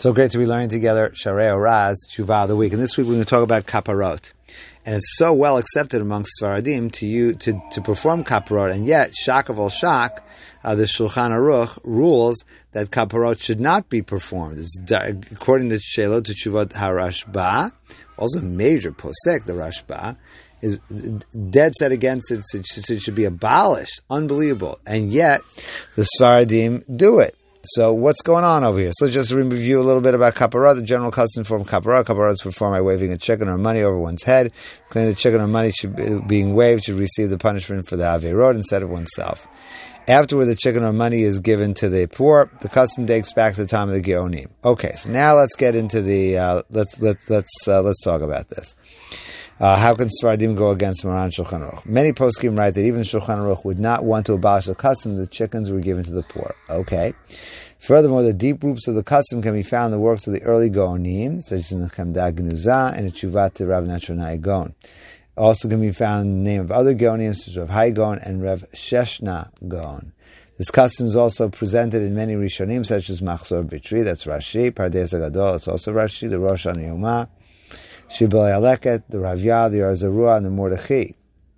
So great to be learning together Sharei Oraz, Tshuva of the week. And this week we're going to talk about kaparot. And it's so well accepted amongst Sfaradim to perform kaparot, and yet, shock of all shock, the Shulchan Aruch rules that kaparot should not be performed. It's according to Shelot to Tshuvot HaRashba, also a major posek, the Rashba, is dead set against it. It should be abolished. Unbelievable. And yet, the Sfaradim do it. So what's going on over here? So let's just review a little bit about kaparot. The general custom for kaparot. Kaparot is performed by waving a chicken or money over one's head. Claiming the chicken or money being waved should receive the punishment for the averot instead of oneself. Afterward, the chicken or money is given to the poor. The custom dates back to the time of the Geonim. Okay, so now let's get into the let's talk about this. How can Sfaradim go against Maran Shulchan Aruch? Many poskim write that even Shulchan Aruch would not want to abolish the custom that chickens were given to the poor. Okay. Furthermore, the deep roots of the custom can be found in the works of the early Gaonim, such as in the Chemda Genuza and the Tshuvat to Rav Nachonai Gaon. Also can be found in the name of other Gaonim, such as Rav Hai Gaon and Rav Sheshna Gaon. This custom is also presented in many Rishonim, such as Machzor Bitri, that's Rashi, Pardes Agadol, it's also Rashi, the Rosh HaNiyomah, Shibbolei Aleket, the Ravya, the Arzarua, and the Mordechai,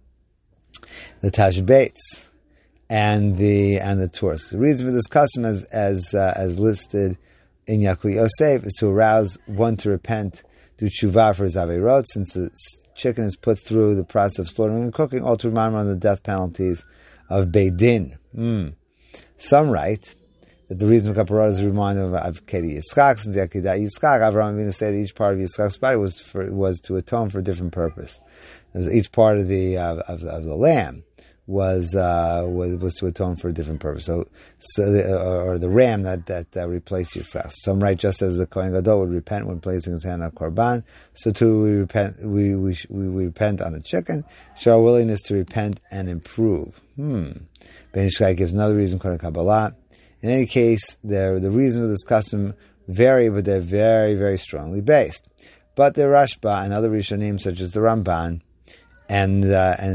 the Tashbates, and the Tours. The reason for this custom, as listed in Yakui Yosef, is to arouse one to repent, do tshuva for his averot, since the chicken is put through the process of slaughtering and cooking, all to remind him on the death penalties of Beit Din. Some write that the reason for kaparot is a reminder of Kedi Yitzchak, since the Akedat Yitzchak, Avraham Avinu said that each part of Yitzchak's body was to atone for a different purpose. As each part of the lamb was to atone for a different purpose. So the ram that replaced Yitzchak. Some write just as the Kohen Gadol would repent when placing his hand on korban, so too we repent. We repent on a chicken. Show our willingness to repent and improve. Ben Ishai gives another reason, according to Kabbalah. In any case, the reasons for this custom vary, but they're very, very strongly based. But the Rashba and other Rishonim, such as the Ramban and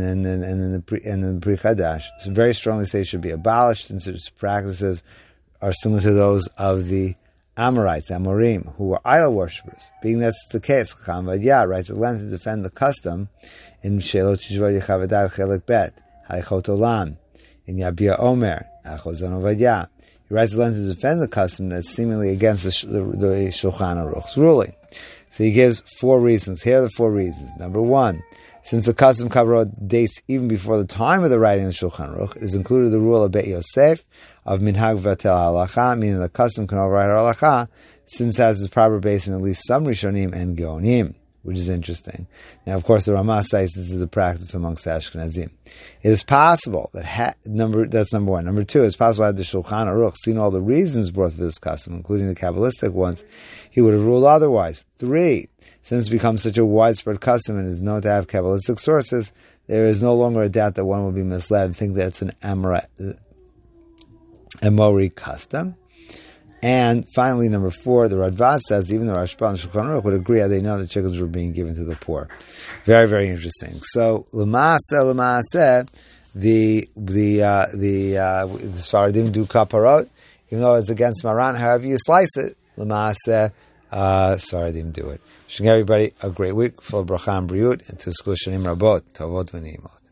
the Pri Chadash, very strongly say it should be abolished, since its practices are similar to those of the Amorites, Amorim, who were idol worshippers. Being that's the case, Chacham Vadia writes at length to defend the custom in Shelot Tishvat Yechavadar Chelik Bet, Haichot Olam, in Yabia Omer, Achozon Ovadia. He writes at length to defend the custom that's seemingly against the Shulchan Aruch's ruling. So he gives 4 reasons. Here are the 4 reasons. Number 1, since the custom kaparot dates even before the time of the writing of the Shulchan Aruch, it is included the rule of Beit Yosef of minhag vatel halacha, meaning the custom can override halacha, since it has its proper base in at least some Rishonim and Geonim, which is interesting. Now, of course, the Ramah says this is the practice amongst Ashkenazim. It is possible that that's number 1. Number 2, it's possible that the Shulchan Aruch, seen all the reasons brought for this custom, including the Kabbalistic ones, he would have ruled otherwise. 3, since it's become such a widespread custom and is known to have Kabbalistic sources, there is no longer a doubt that one will be misled and think that it's an Amori custom. And finally, number 4, the Radva says even the Rashba and Shulchan Aruch would agree how they know that chickens were being given to the poor. Very, very interesting. So, L'maaseh, the Sfaradim do kaparot, even though it's against Maran. However you slice it, L'maaseh, Sfaradim do it. Wishing everybody a great week full of bracha and briut, and to school shanim rabot, tovot v'neimot.